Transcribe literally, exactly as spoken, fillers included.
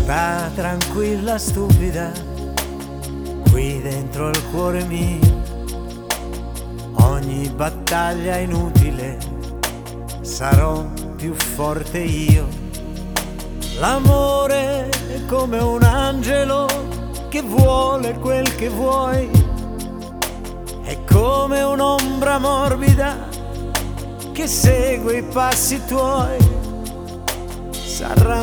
Sta tranquilla, stupida, qui dentro il cuore mio. Ogni battaglia inutile, sarò più forte io. L'amore è come un angelo che vuole quel che vuoi. È come un'ombra morbida che segue i passi tuoi. S'arrampicano